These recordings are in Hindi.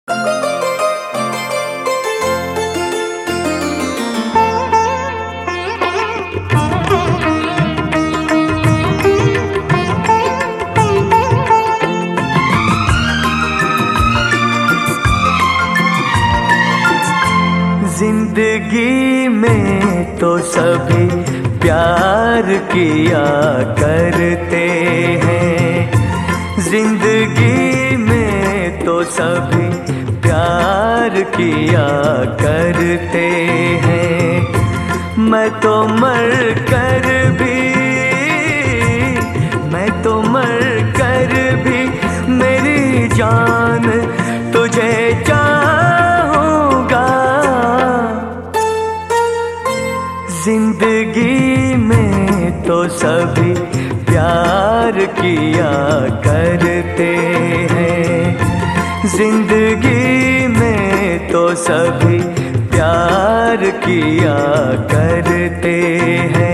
जिंदगी में तो सभी प्यार किया करते हैं। जिंदगी में तो सभी प्यार किया करते हैं। मैं तो मर कर भी मेरी जान तुझे चाहूँगा। जिंदगी में तो सभी प्यार किया करते हैं। जिंदगी में तो सभी प्यार किया करते हैं।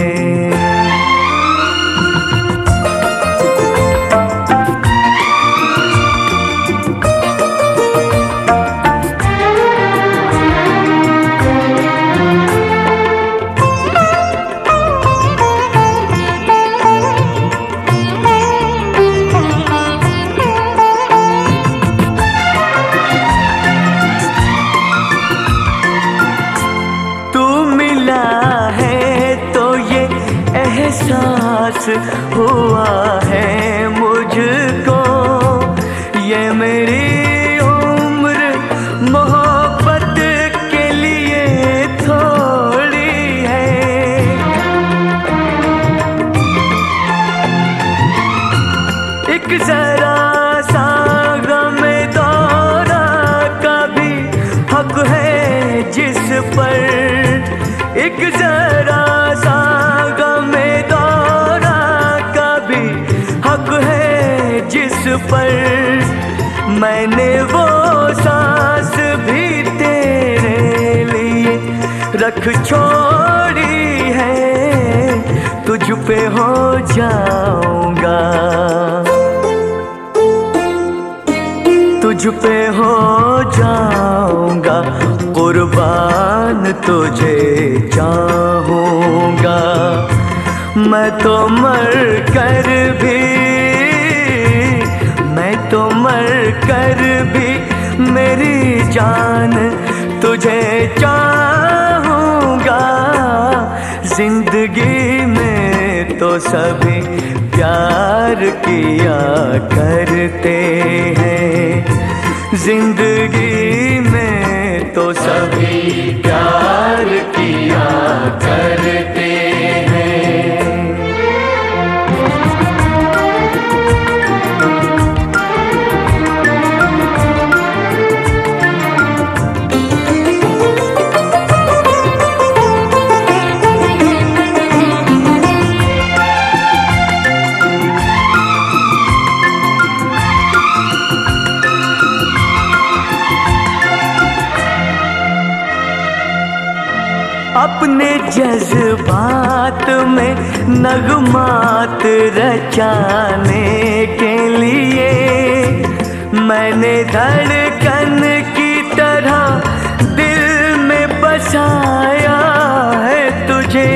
एहसास हुआ है मुझको, ये मेरी उम्र मोहब्बत के लिए थोड़ी है। एक जरा सा गम दौरा का भी हक है जिस पर, एक जरा सा जिस पर मैंने वो सांस भी तेरे लिए रख छोड़ी है। तुझ पे हो जाऊंगा, तुझ पे हो जाऊंगा कुर्बान, तुझे चाहूंगा। मैं तो मर कर भी मेरी जान तुझे चाहूँगा। जिंदगी में तो सभी प्यार किया करते हैं। जिंदगी में तो सभी प्यार किया करते हैं। अपने जज्बात में नगमात रचाने के लिए मैंने धड़कन की तरह दिल में बसाया है तुझे।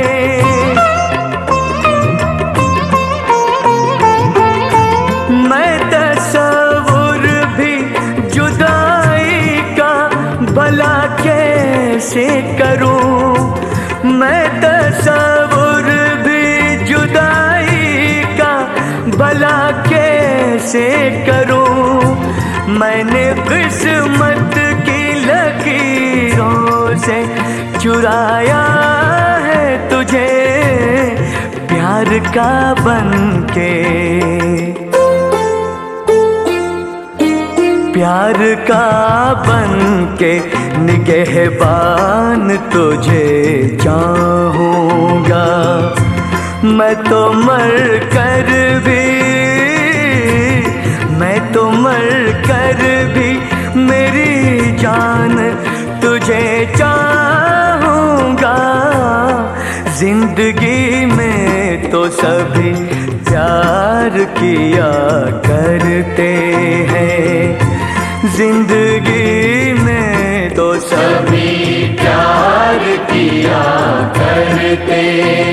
मैं तस्वुर भी जुदाई का भला कैसे करूं, मैं तस्वुर भी जुदाई का भला कैसे करूं। मैंने किस्मत की लकीरों से चुराया है तुझे प्यार का बनके, प्यार का बनके निगहबान तुझे चाहूँगा। मैं तो मर कर भी मेरी जान तुझे चाहूँगा। जिंदगी में तो सभी प्यार किया करते हैं। जिंदगी में तो सभी प्यार किया करते।